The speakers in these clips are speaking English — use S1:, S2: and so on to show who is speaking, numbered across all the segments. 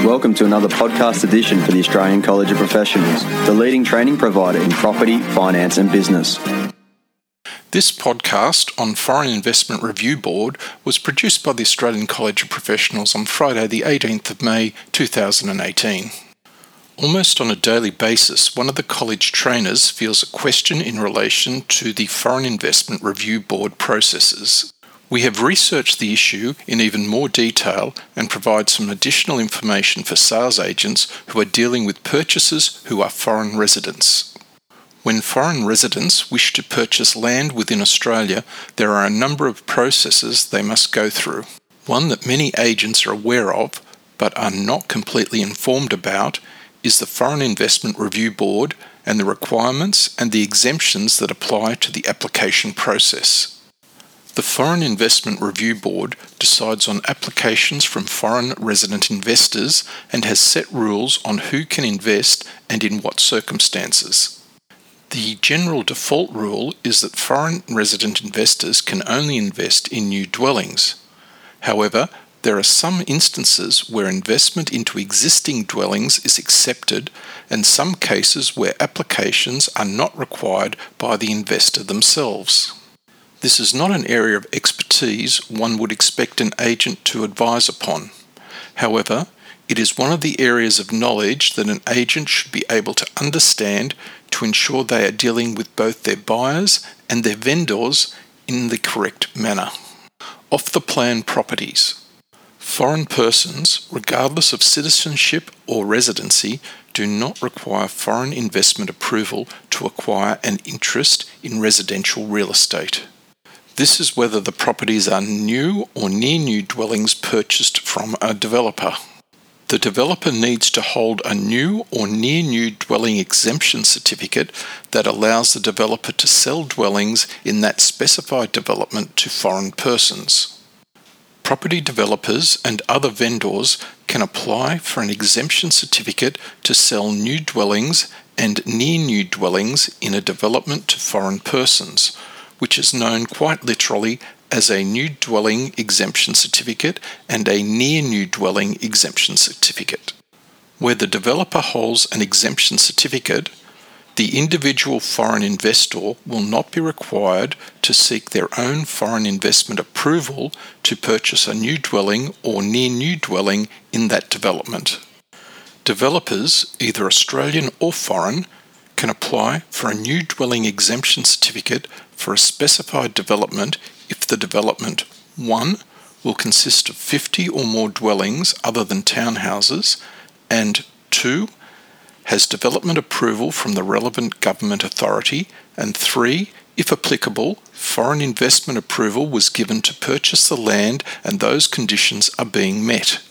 S1: welcome to another podcast edition for the Australian College of Professionals, the leading training provider in property, finance and business.
S2: This podcast on Foreign Investment Review Board was produced by the Australian College of Professionals on Friday the 18th of May 2018. Almost on a daily basis, one of the college trainers feels a question in relation to the Foreign Investment Review Board processes. We have researched the issue in even more detail and provide some additional information for sales agents who are dealing with purchasers who are foreign residents. When foreign residents wish to purchase land within Australia, there are a number of processes they must go through. One that many agents are aware of, but are not completely informed about, is the Foreign Investment Review Board and the requirements and the exemptions that apply to the application process. The Foreign Investment Review Board decides on applications from foreign resident investors and has set rules on who can invest and in what circumstances. The general default rule is that foreign resident investors can only invest in new dwellings. However, there are some instances where investment into existing dwellings is accepted and some cases where applications are not required by the investor themselves. This is not an area of expertise one would expect an agent to advise upon. However, it is one of the areas of knowledge that an agent should be able to understand to ensure they are dealing with both their buyers and their vendors in the correct manner. Off-the-plan properties. Foreign persons, regardless of citizenship or residency, do not require foreign investment approval to acquire an interest in residential real estate. This is whether the properties are new or near new dwellings purchased from a developer. The developer needs to hold a new or near new dwelling exemption certificate that allows the developer to sell dwellings in that specified development to foreign persons. Property developers and other vendors can apply for an exemption certificate to sell new dwellings and near new dwellings in a development to foreign persons, which is known quite literally as a new dwelling exemption certificate and a near new dwelling exemption certificate. Where the developer holds an exemption certificate, the individual foreign investor will not be required to seek their own foreign investment approval to purchase a new dwelling or near new dwelling in that development. Developers, either Australian or foreign, can apply for a new dwelling exemption certificate for a specified development if the development 1. Will consist of 50 or more dwellings other than townhouses, and 2. Has development approval from the relevant government authority, and 3. If applicable, foreign investment approval was given to purchase the land and those conditions are being met.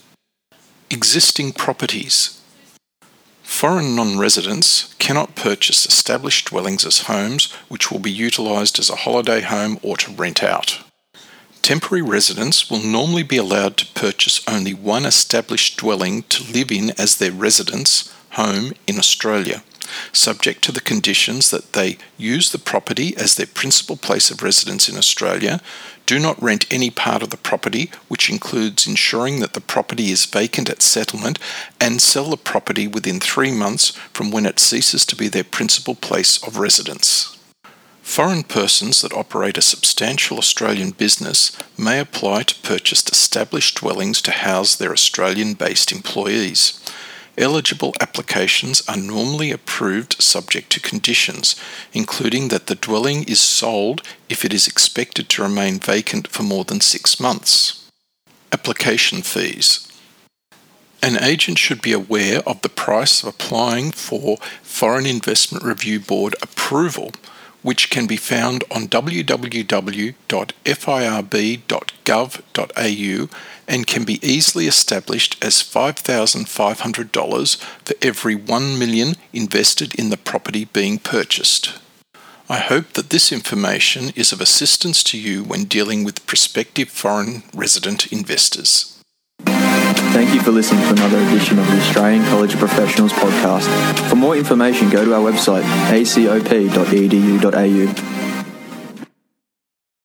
S2: Existing properties. Foreign non-residents cannot purchase established dwellings as homes which will be utilised as a holiday home or to rent out. Temporary residents will normally be allowed to purchase only one established dwelling to live in as their residence home in Australia, subject to the conditions that they use the property as their principal place of residence in Australia, do not rent any part of the property, which includes ensuring that the property is vacant at settlement, and sell the property within 3 months from when it ceases to be their principal place of residence. Foreign persons that operate a substantial Australian business may apply to purchase established dwellings to house their Australian-based employees. Eligible applications are normally approved subject to conditions, including that the dwelling is sold if it is expected to remain vacant for more than 6 months. Application fees. An agent should be aware of the price of applying for Foreign Investment Review Board approval, which can be found on www.firb.gov.au and can be easily established as $5,500 for every $1 million invested in the property being purchased. I hope that this information is of assistance to you when dealing with prospective foreign resident investors.
S1: Thank you for listening to another edition of the Australian College of Professionals podcast. For more information, go to our website acop.edu.au.